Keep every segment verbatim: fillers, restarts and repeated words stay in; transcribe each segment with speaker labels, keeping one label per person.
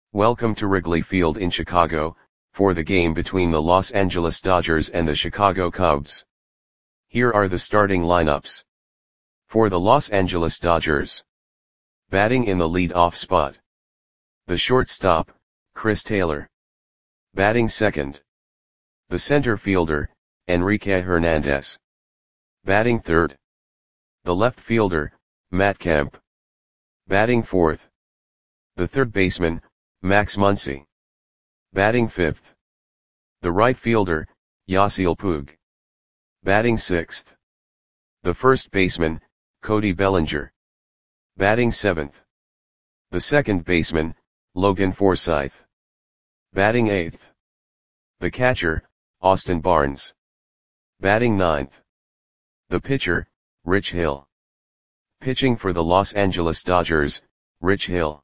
Speaker 1: Welcome to Wrigley Field in Chicago, for the game between the Los Angeles Dodgers and the Chicago Cubs. Here are the starting lineups. For the Los Angeles Dodgers. Batting in the lead-off spot. The shortstop, Chris Taylor. Batting second. The center fielder, Enrique Hernandez. Batting third. The left fielder, Matt Kemp. Batting fourth. The third baseman, Max Muncy. Batting fifth. The right fielder, Yasiel Puig. Batting sixth. The first baseman, Cody Bellinger. Batting seventh. The second baseman, Logan Forsythe. Batting eighth. The catcher, Austin Barnes. Batting ninth. The pitcher, Rich Hill. Pitching for the Los Angeles Dodgers, Rich Hill.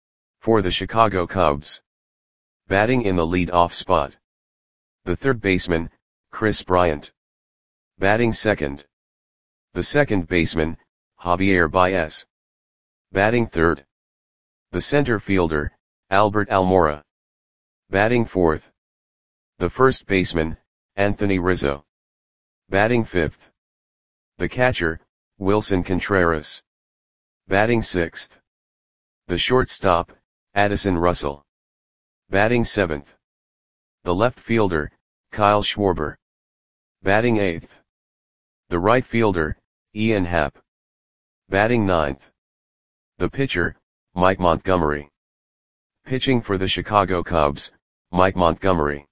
Speaker 1: For the Chicago Cubs. Batting in the lead-off spot. The third baseman, Kris Bryant. Batting second. The second baseman, Javier Baez. Batting third. The center fielder, Albert Almora. Batting fourth. The first baseman, Anthony Rizzo. Batting fifth. The catcher, Wilson Contreras. Batting sixth. The shortstop, Addison Russell. Batting seventh. The left fielder, Kyle Schwarber. Batting eighth. The right fielder, Ian Happ. Batting ninth. The pitcher, Mike Montgomery. Pitching for the Chicago Cubs, Mike Montgomery.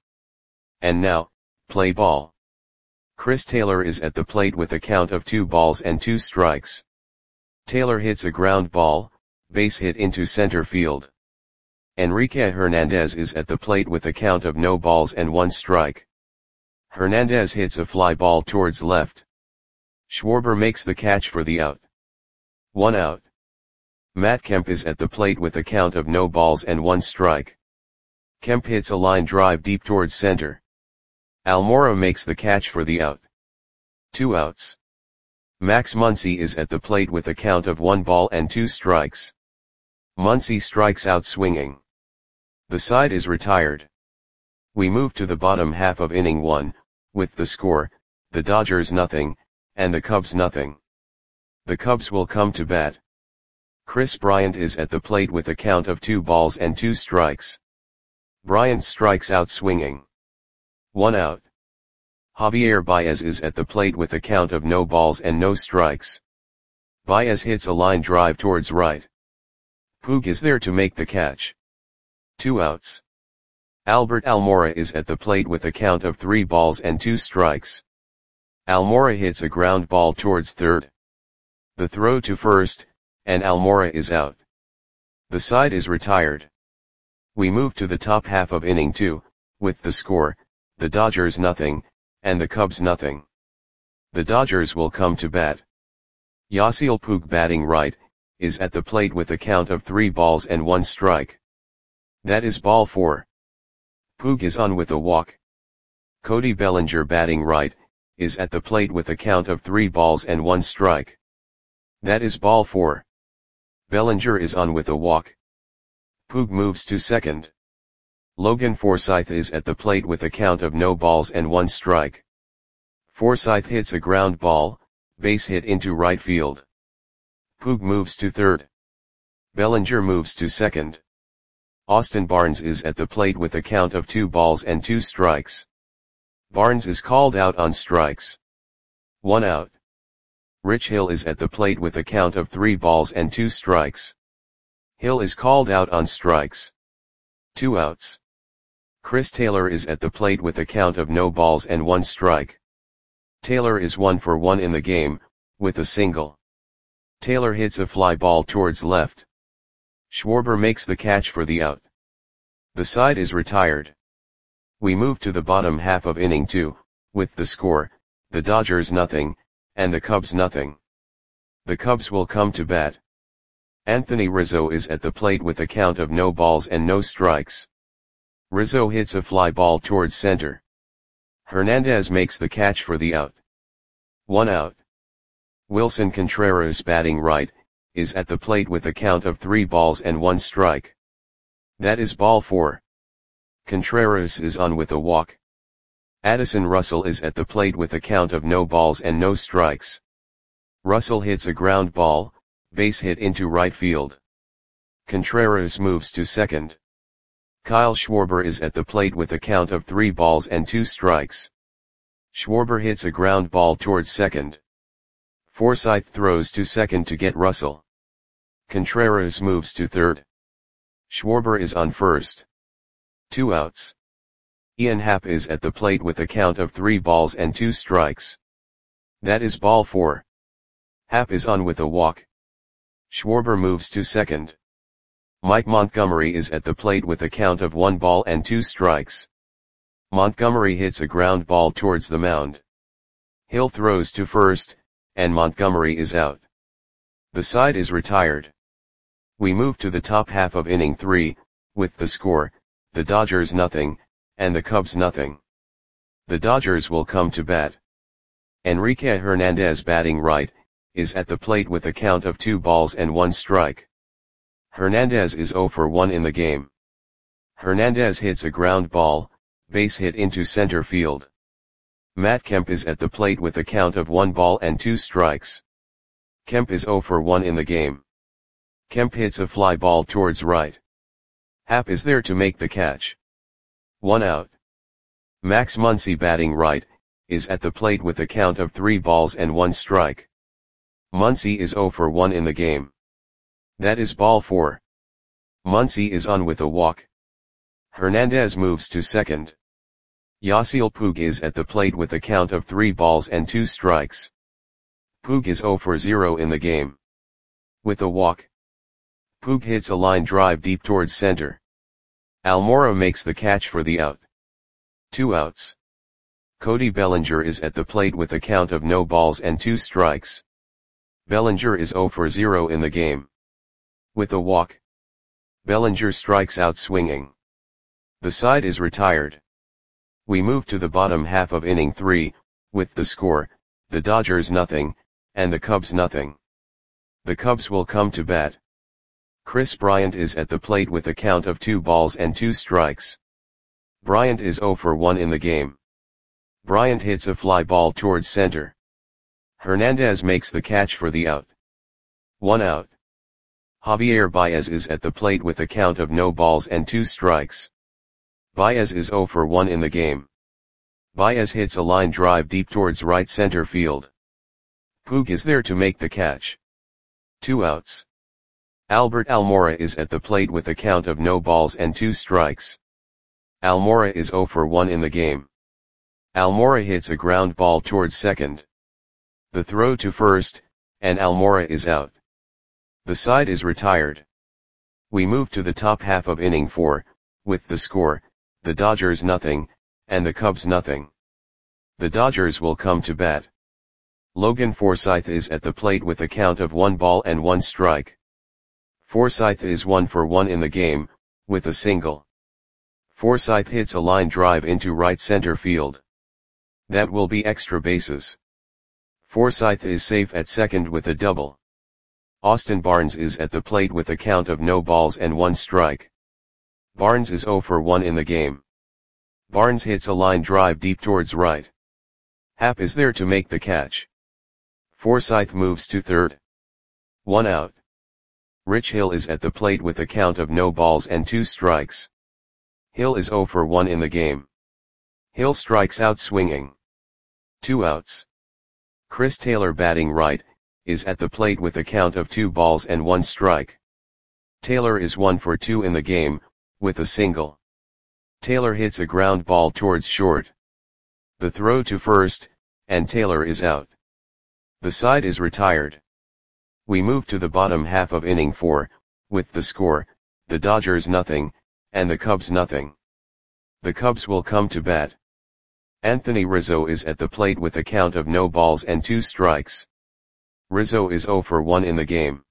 Speaker 1: And now, play ball. Chris Taylor is at the plate with a count of two balls and two strikes. Taylor hits a ground ball, base hit into center field. Enrique Hernandez is at the plate with a count of no balls and one strike. Hernandez hits a fly ball towards left. Schwarber makes the catch for the out. One out. Matt Kemp is at the plate with a count of no balls and one strike. Kemp hits a line drive deep towards center. Almora makes the catch for the out. Two outs. Max Muncy is at the plate with a count of one ball and two strikes. Muncy strikes out swinging. The side is retired. We move to the bottom half of inning one, with the score, the Dodgers nothing, and the Cubs nothing. The Cubs will come to bat. Kris Bryant is at the plate with a count of two balls and two strikes. Bryant strikes out swinging. One out. Javier Baez is at the plate with a count of no balls and no strikes. Baez hits a line drive towards right. Puig is there to make the catch. Two outs. Albert Almora is at the plate with a count of three balls and two strikes. Almora hits a ground ball towards third. The throw to first, and Almora is out. The side is retired. We move to the top half of inning two, with the score, the Dodgers nothing, and the Cubs nothing. The Dodgers will come to bat. Yasiel Puig batting right, is at the plate with a count of three balls and one strike. That is ball four. Puig is on with a walk. Cody Bellinger batting right, is at the plate with a count of three balls and one strike. That is ball four. Bellinger is on with a walk. Puig moves to second. Logan Forsythe is at the plate with a count of no balls and one strike. Forsythe hits a ground ball, base hit into right field. Puig moves to third. Bellinger moves to second. Austin Barnes is at the plate with a count of two balls and two strikes. Barnes is called out on strikes. One out. Rich Hill is at the plate with a count of three balls and two strikes. Hill is called out on strikes. Two outs. Chris Taylor is at the plate with a count of no balls and one strike. Taylor is one for one in the game, with a single. Taylor hits a fly ball towards left. Schwarber makes the catch for the out. The side is retired. We move to the bottom half of inning two, with the score, the Dodgers nothing, and the Cubs nothing. The Cubs will come to bat. Anthony Rizzo is at the plate with a count of no balls and no strikes. Rizzo hits a fly ball towards center. Hernandez makes the catch for the out. One out. Wilson Contreras batting right, is at the plate with a count of three balls and one strike. That is ball four. Contreras is on with a walk. Addison Russell is at the plate with a count of no balls and no strikes. Russell hits a ground ball, base hit into right field. Contreras moves to second. Kyle Schwarber is at the plate with a count of three balls and two strikes. Schwarber hits a ground ball towards second. Forsythe throws to second to get Russell. Contreras moves to third. Schwarber is on first. Two outs. Ian Happ is at the plate with a count of three balls and two strikes. That is ball four. Happ is on with a walk. Schwarber moves to second. Mike Montgomery is at the plate with a count of one ball and two strikes. Montgomery hits a ground ball towards the mound. Hill throws to first, and Montgomery is out. The side is retired. We move to the top half of inning three, with the score, the Dodgers nothing, and the Cubs nothing. The Dodgers will come to bat. Enrique Hernandez, batting right, is at the plate with a count of two balls and one strike. Hernandez is oh for one in the game. Hernandez hits a ground ball, base hit into center field. Matt Kemp is at the plate with a count of one ball and two strikes. Kemp is oh for one in the game. Kemp hits a fly ball towards right. Happ is there to make the catch. One out. Max Muncy, batting right, is at the plate with a count of three balls and one strike. Muncy is oh for one in the game. That is ball four. Muncy is on with a walk. Hernandez moves to second. Yasiel Puig is at the plate with a count of three balls and two strikes. Puig is oh for zero in the game. With a walk. Puig hits a line drive deep towards center. Almora makes the catch for the out. Two outs. Cody Bellinger is at the plate with a count of no balls and two strikes. Bellinger is oh for zero in the game. With a walk. Bellinger strikes out swinging. The side is retired. We move to the bottom half of inning three, with the score, the Dodgers nothing, and the Cubs nothing. The Cubs will come to bat. Chris Bryant is at the plate with a count of two balls and two strikes. Bryant is oh for one in the game. Bryant hits a fly ball towards center. Hernandez makes the catch for the out. One out. Javier Baez is at the plate with a count of no balls and two strikes. Baez is oh for one in the game. Baez hits a line drive deep towards right center field. Puig is there to make the catch. Two outs. Albert Almora is at the plate with a count of no balls and two strikes. Almora is oh for one in the game. Almora hits a ground ball towards second. The throw to first, and Almora is out. The side is retired. We move to the top half of inning four, with the score, the Dodgers nothing, and the Cubs nothing. The Dodgers will come to bat. Logan Forsythe is at the plate with a count of one ball and one strike. Forsythe is one for one in the game, with a single. Forsythe hits a line drive into right center field. That will be extra bases. Forsythe is safe at second with a double. Austin Barnes is at the plate with a count of no balls and one strike. Barnes is oh for one in the game. Barnes hits a line drive deep towards right. Happ is there to make the catch. Forsythe moves to third. One out. Rich Hill is at the plate with a count of no balls and two strikes. Hill is oh for one in the game. Hill strikes out swinging. Two outs. Chris Taylor, batting right, is at the plate with a count of two balls and one strike. Taylor is one for two in the game, with a single. Taylor hits a ground ball towards short. The throw to first, and Taylor is out. The side is retired. We move to the bottom half of inning four, with the score, the Dodgers nothing, and the Cubs nothing. The Cubs will come to bat. Anthony Rizzo is at the plate with a count of no balls and two strikes. Rizzo is oh for one in the game.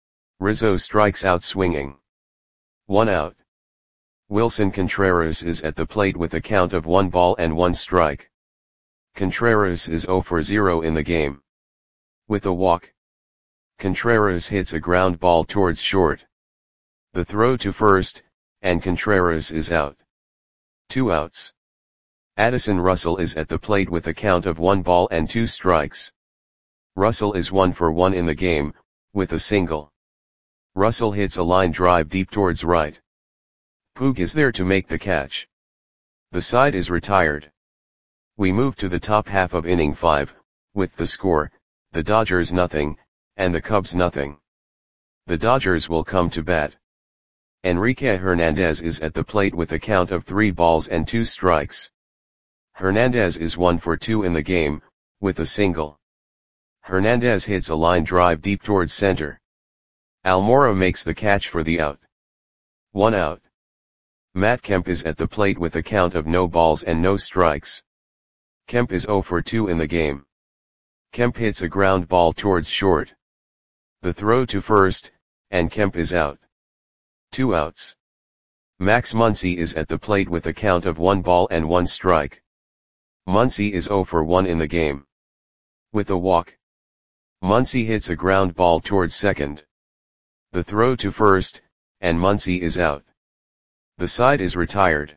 Speaker 1: Rizzo strikes out swinging. One out. Wilson Contreras is at the plate with a count of one ball and one strike. Contreras is oh for zero in the game. With a walk. Contreras hits a ground ball towards short. The throw to first, and Contreras is out. Two outs. Addison Russell is at the plate with a count of one ball and two strikes. Russell is one for one in the game, with a single. Russell hits a line drive deep towards right. Puig is there to make the catch. The side is retired. We move to the top half of inning five, with the score, the Dodgers nothing, and the Cubs nothing. The Dodgers will come to bat. Enrique Hernandez is at the plate with a count of three balls and two strikes. Hernandez is one for two in the game, with a single. Hernandez hits a line drive deep towards center. Almora makes the catch for the out. One out. Matt Kemp is at the plate with a count of no balls and no strikes. Kemp is zero for two in the game. Kemp hits a ground ball towards short. The throw to first, and Kemp is out. Two outs. Max Muncy is at the plate with a count of one ball and one strike. Muncy is zero for one in the game. With a walk. Muncy hits a ground ball towards second. The throw to first, and Muncy is out. The side is retired.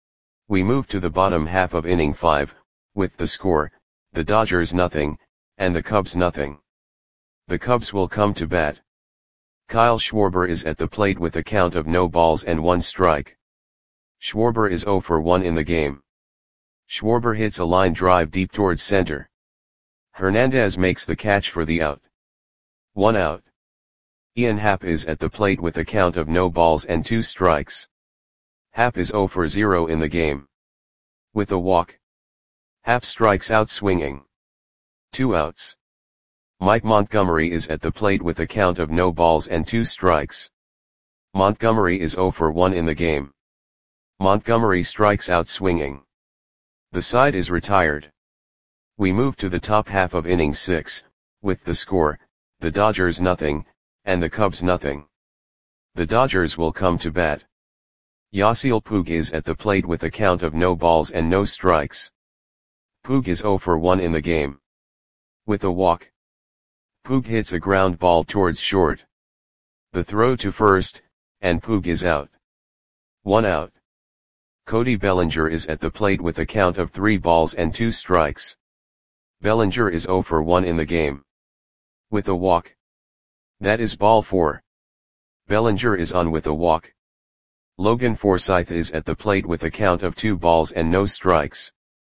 Speaker 1: We move to the bottom half of inning five, with the score, the Dodgers nothing, and the Cubs nothing. The Cubs will come to bat. Kyle Schwarber is at the plate with a count of no balls and one strike. Schwarber is zero for one in the game. Schwarber hits a line drive deep towards center. Hernandez makes the catch for the out. One out. Ian Happ is at the plate with a count of no balls and two strikes. Happ is zero for zero in the game. With a walk. Happ strikes out swinging. Two outs. Mike Montgomery is at the plate with a count of no balls and two strikes. Montgomery is zero for one in the game. Montgomery strikes out swinging. The side is retired. We move to the top half of inning six, with the score, the Dodgers nothing, and the Cubs nothing. The Dodgers will come to bat. Yasiel Puig is at the plate with a count of no balls and no strikes. Puig is zero for one in the game. With a walk. Puig hits a ground ball towards short. The throw to first, and Puig is out. One out. Cody Bellinger is at the plate with a count of three balls and two strikes. Bellinger is zero for one in the game. With a walk. That is ball four. Bellinger is on with a walk. Logan Forsythe is at the plate with a count of two balls and no strikes.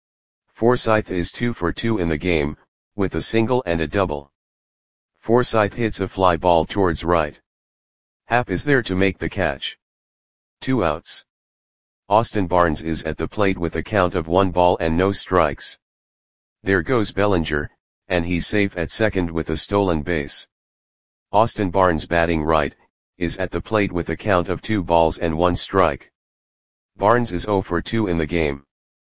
Speaker 1: Forsythe is two for two in the game, with a single and a double. Forsythe hits a fly ball towards right. Happ is there to make the catch. Two outs. Austin Barnes is at the plate with a count of one ball and no strikes. There goes Bellinger, and he's safe at second with a stolen base. Austin Barnes, batting right, is at the plate with a count of two balls and one strike. Barnes is zero for two in the game.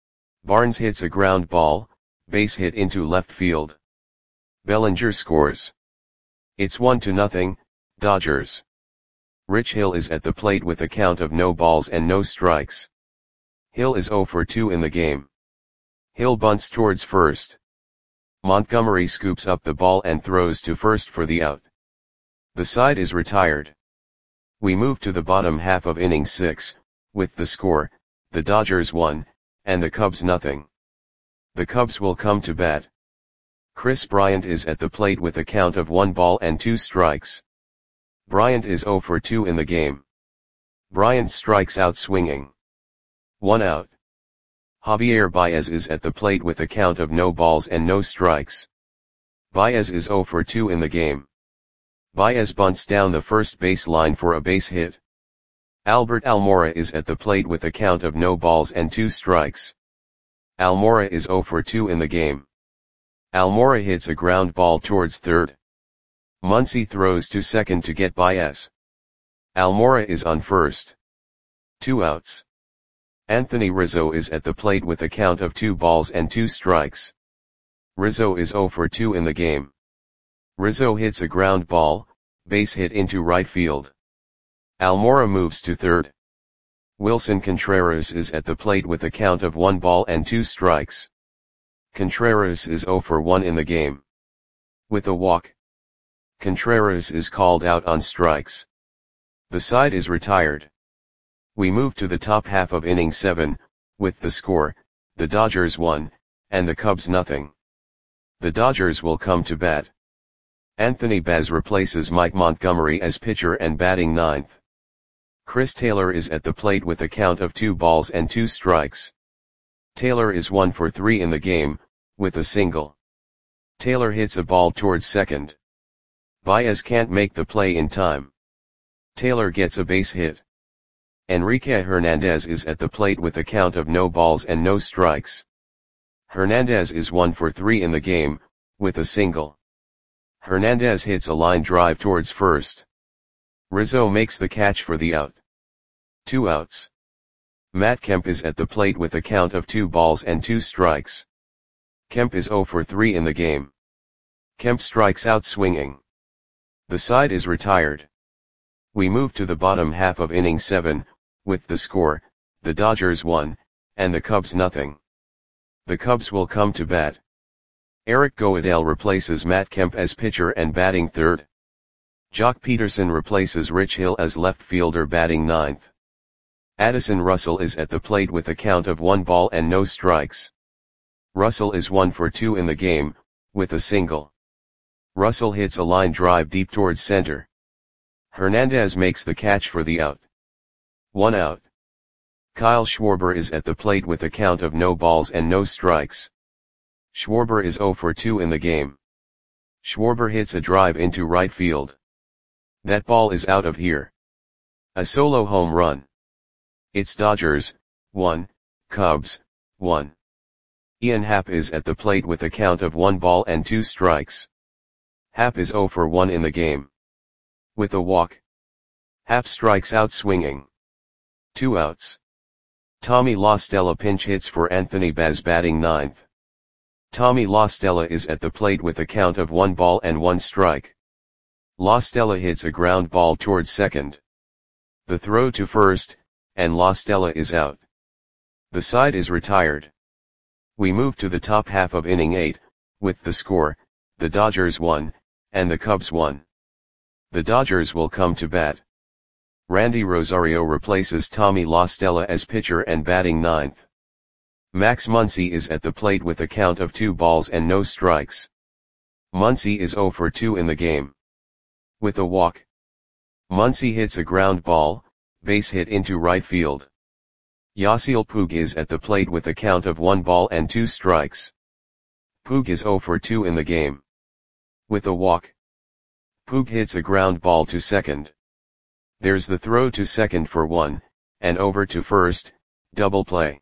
Speaker 1: Barnes hits a ground ball, base hit into left field. Bellinger scores. It's one to nothing, Dodgers. Rich Hill is at the plate with a count of no balls and no strikes. Hill is zero for two in the game. Hill bunts towards first. Montgomery scoops up the ball and throws to first for the out. The side is retired. We move to the bottom half of inning six, with the score, the Dodgers one, and the Cubs nothing. The Cubs will come to bat. Chris Bryant is at the plate with a count of one ball and two strikes. Bryant is zero for two in the game. Bryant strikes out swinging. One out. Javier Baez is at the plate with a count of no balls and no strikes. Baez is zero for two in the game. Baez bunts down the first base line for a base hit. Albert Almora is at the plate with a count of no balls and two strikes. Almora is zero for two in the game. Almora hits a ground ball towards third. Muncy throws to second to get Baez. Almora is on first. Two outs. Anthony Rizzo is at the plate with a count of two balls and two strikes. Rizzo is zero for two in the game. Rizzo hits a ground ball, base hit into right field. Almora moves to third. Wilson Contreras is at the plate with a count of one ball and two strikes. Contreras is zero for one in the game. With a walk. Contreras is called out on strikes. The side is retired. We move to the top half of inning seven, with the score, the Dodgers one, and the Cubs nothing. The Dodgers will come to bat. Anthony Baz replaces Mike Montgomery as pitcher and batting ninth. Chris Taylor is at the plate with a count of two balls and two strikes. Taylor is one for three in the game, with a single. Taylor hits a ball towards second. Baez can't make the play in time. Taylor gets a base hit. Enrique Hernandez is at the plate with a count of no balls and no strikes. Hernandez is one for three in the game, with a single. Hernandez hits a line drive towards first. Rizzo makes the catch for the out. Two outs. Matt Kemp is at the plate with a count of two balls and two strikes. Kemp is zero for three in the game. Kemp strikes out swinging. The side is retired. We move to the bottom half of inning seven, with the score, the Dodgers one, and the Cubs nothing. The Cubs will come to bat. Eric Goodell replaces Matt Kemp as pitcher and batting third. Jock Peterson replaces Rich Hill as left fielder batting ninth. Addison Russell is at the plate with a count of one ball and no strikes. Russell is one for two in the game, with a single. Russell hits a line drive deep towards center. Hernandez makes the catch for the out. One out. Kyle Schwarber is at the plate with a count of no balls and no strikes. Schwarber is zero for two in the game. Schwarber hits a drive into right field. That ball is out of here. A solo home run. It's Dodgers, one, Cubs, one. Ian Happ is at the plate with a count of one ball and two strikes. Happ is zero for one in the game. With a walk. Happ strikes out swinging. Two outs. Tommy La Stella pinch hits for Anthony Baz batting ninth. Tommy La Stella is at the plate with a count of one ball and one strike. La Stella hits a ground ball towards second. The throw to first, and La Stella is out. The side is retired. We move to the top half of inning eight, with the score, the Dodgers one, and the Cubs one. The Dodgers will come to bat. Randy Rosario replaces Tommy La Stella as pitcher and batting ninth. Max Muncy is at the plate with a count of two balls and no strikes. Muncy is zero for two in the game. With a walk. Muncy hits a ground ball, base hit into right field. Yasiel Puig is at the plate with a count of one ball and two strikes. Puig is zero for two in the game. With a walk. Puig hits a ground ball to second. There's the throw to second for one, and over to first, double play.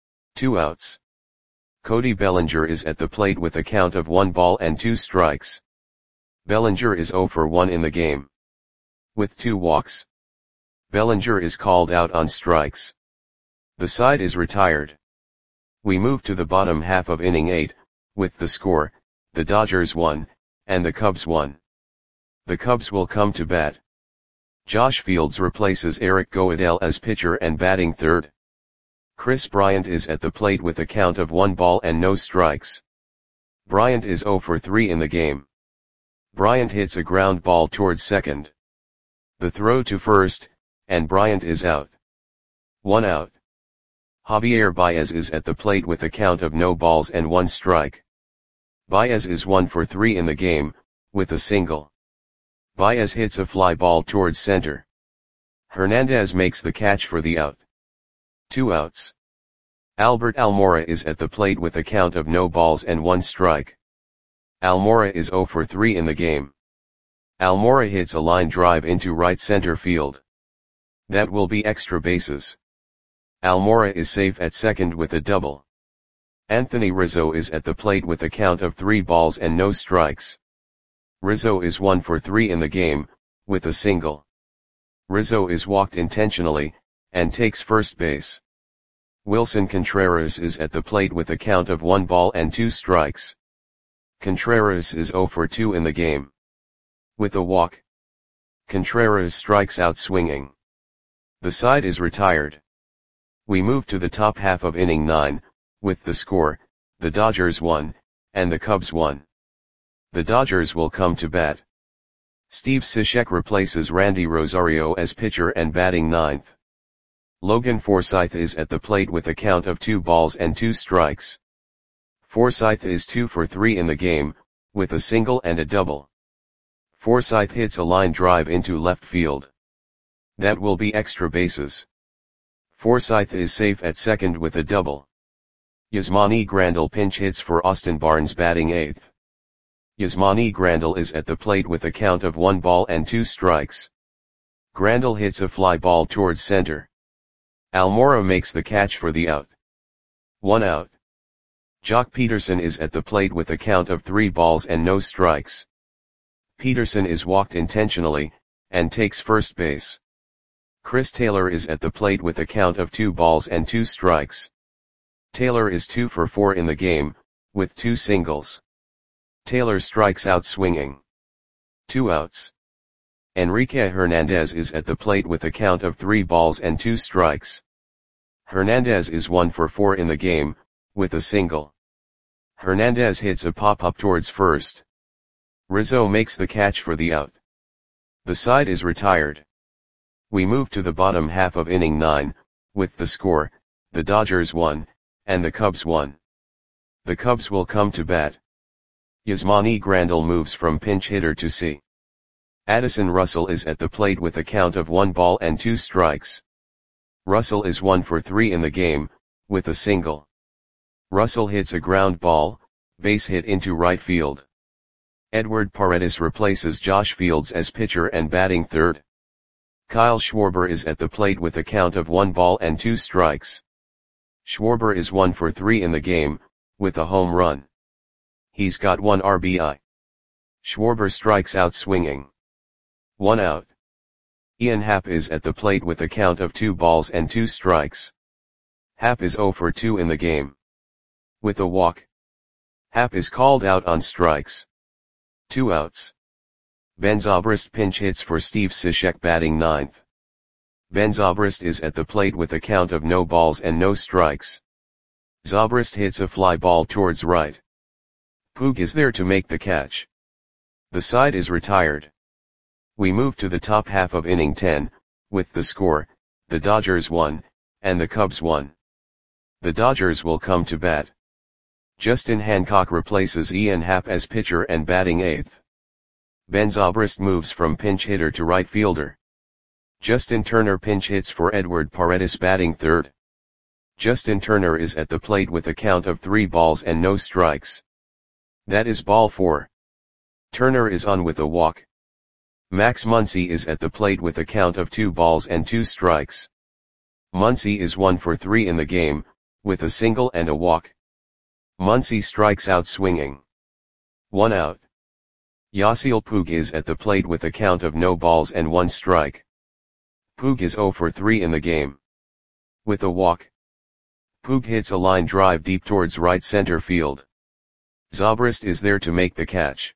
Speaker 1: Two outs. Cody Bellinger is at the plate with a count of one ball and two strikes. Bellinger is zero for one in the game. With two walks. Bellinger is called out on strikes. The side is retired. We move to the bottom half of inning eight, with the score, the Dodgers one, and the Cubs one. The Cubs will come to bat. Josh Fields replaces Eric Goodell as pitcher and batting third. Chris Bryant is at the plate with a count of one ball and no strikes. Bryant is zero for three in the game. Bryant hits a ground ball towards second. The throw to first, and Bryant is out. One out. Javier Baez is at the plate with a count of no balls and one strike. Baez is one for three in the game, with a single. Baez hits a fly ball towards center. Hernandez makes the catch for the out. Two outs. Albert Almora is at the plate with a count of no balls and one strike. Almora is zero for three in the game. Almora hits a line drive into right center field. That will be extra bases. Almora is safe at second with a double. Anthony Rizzo is at the plate with a count of three balls and no strikes. Rizzo is one for three in the game, with a single. Rizzo is walked intentionally, and takes first base. Wilson Contreras is at the plate with a count of one ball and two strikes. Contreras is zero for two in the game. With a walk. Contreras strikes out swinging. The side is retired. We move to the top half of inning nine, with the score, the Dodgers one, and the Cubs one. The Dodgers will come to bat. Steve Cishek replaces Randy Rosario as pitcher and batting ninth. Logan Forsythe is at the plate with a count of two balls and two strikes. Forsythe is two for three in the game, with a single and a double. Forsythe hits a line drive into left field. That will be extra bases. Forsythe is safe at second with a double. Yasmani Grandal pinch hits for Austin Barnes batting eighth. Yasmani Grandal is at the plate with a count of one ball and two strikes. Grandal hits a fly ball towards center. Almora makes the catch for the out. One out. Jock Peterson is at the plate with a count of three balls and no strikes. Peterson is walked intentionally, and takes first base. Chris Taylor is at the plate with a count of two balls and two strikes. Taylor is two for four in the game, with two singles. Taylor strikes out swinging. Two outs. Enrique Hernandez is at the plate with a count of three balls and two strikes. Hernandez is one for four in the game, with a single. Hernandez hits a pop-up towards first. Rizzo makes the catch for the out. The side is retired. We move to the bottom half of inning nine, with the score, the Dodgers won, and the Cubs won. The Cubs will come to bat. Yasmani Grandal moves from pinch hitter to C. Addison Russell is at the plate with a count of one ball and two strikes. Russell is one for three in the game, with a single. Russell hits a ground ball, base hit into right field. Edward Paredes replaces Josh Fields as pitcher and batting third. Kyle Schwarber is at the plate with a count of one ball and two strikes. Schwarber is one for three in the game, with a home run. He's got one R B I. Schwarber strikes out swinging. One out. Ian Happ is at the plate with a count of two balls and two strikes. Happ is zero for two in the game. With a walk. Happ is called out on strikes. Two outs. Ben Zobrist pinch hits for Steve Cishek batting ninth. Ben Zobrist is at the plate with a count of no balls and no strikes. Zobrist hits a fly ball towards right. Puig is there to make the catch. The side is retired. We move to the top half of inning ten, with the score, the Dodgers won, and the Cubs won. The Dodgers will come to bat. Justin Hancock replaces Ian Happ as pitcher and batting eighth. Ben Zobrist moves from pinch hitter to right fielder. Justin Turner pinch hits for Edward Paredes batting third. Justin Turner is at the plate with a count of three balls and no strikes. That is ball four. Turner is on with a walk. Max Muncy is at the plate with a count of two balls and two strikes. Muncy is one for three in the game, with a single and a walk. Muncy strikes out swinging. One out. Yasiel Puig is at the plate with a count of no balls and one strike. Puig is zero for three in the game. With a walk. Puig hits a line drive deep towards right center field. Zobrist is there to make the catch.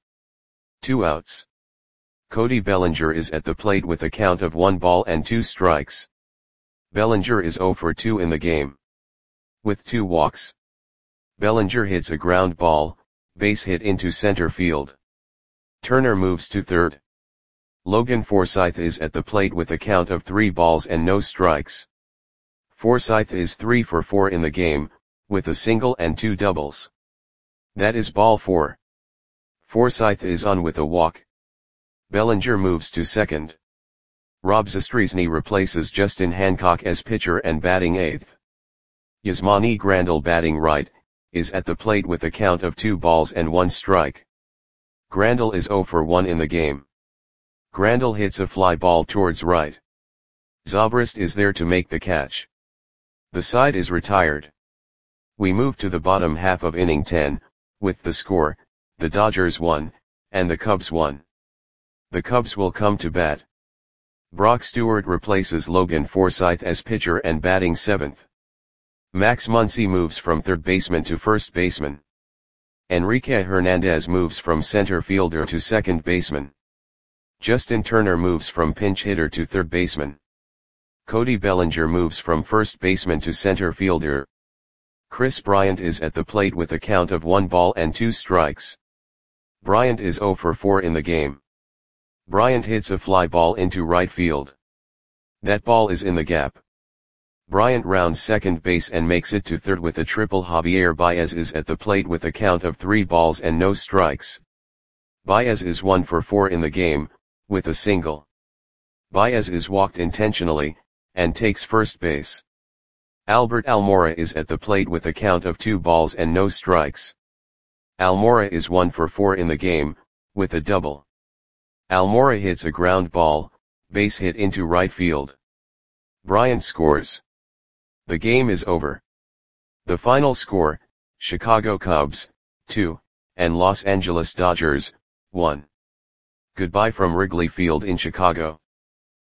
Speaker 1: Two outs. Cody Bellinger is at the plate with a count of one ball and two strikes. Bellinger is zero for two in the game. With two walks. Bellinger hits a ground ball, base hit into center field. Turner moves to third. Logan Forsythe is at the plate with a count of three balls and no strikes. Forsythe is three for four in the game, with a single and two doubles. That is ball four. Forsythe is on with a walk. Bellinger moves to second. Rob Zastryzny replaces Justin Hancock as pitcher and batting eighth. Yasmani Grandal batting right, is at the plate with a count of two balls and one strike. Grandal is zero for one in the game. Grandal hits a fly ball towards right. Zobrist is there to make the catch. The side is retired. We move to the bottom half of inning ten, with the score, the Dodgers won, and the Cubs won. The Cubs will come to bat. Brock Stewart replaces Logan Forsythe as pitcher and batting seventh. Max Muncy moves from third baseman to first baseman. Enrique Hernandez moves from center fielder to second baseman. Justin Turner moves from pinch hitter to third baseman. Cody Bellinger moves from first baseman to center fielder. Chris Bryant is at the plate with a count of one ball and two strikes. Bryant is zero for four in the game. Bryant hits a fly ball into right field. That ball is in the gap. Bryant rounds second base and makes it to third with a triple. Javier Baez is at the plate with a count of three balls and no strikes. Baez is one for four in the game, with a single. Baez is walked intentionally, and takes first base. Albert Almora is at the plate with a count of two balls and no strikes. Almora is one for four in the game, with a double. Almora hits a ground ball, base hit into right field. Bryant scores. The game is over. The final score, Chicago Cubs, two, and Los Angeles Dodgers, one. Goodbye from Wrigley Field in Chicago.